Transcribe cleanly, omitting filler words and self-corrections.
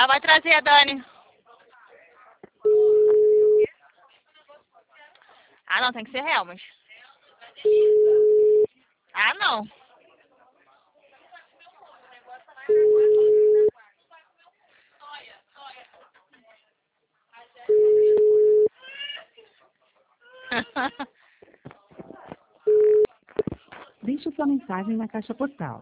Ela vai trazer a Dani. Ah, não, tem que ser real, mas... Ah, não. Deixe sua mensagem na caixa postal.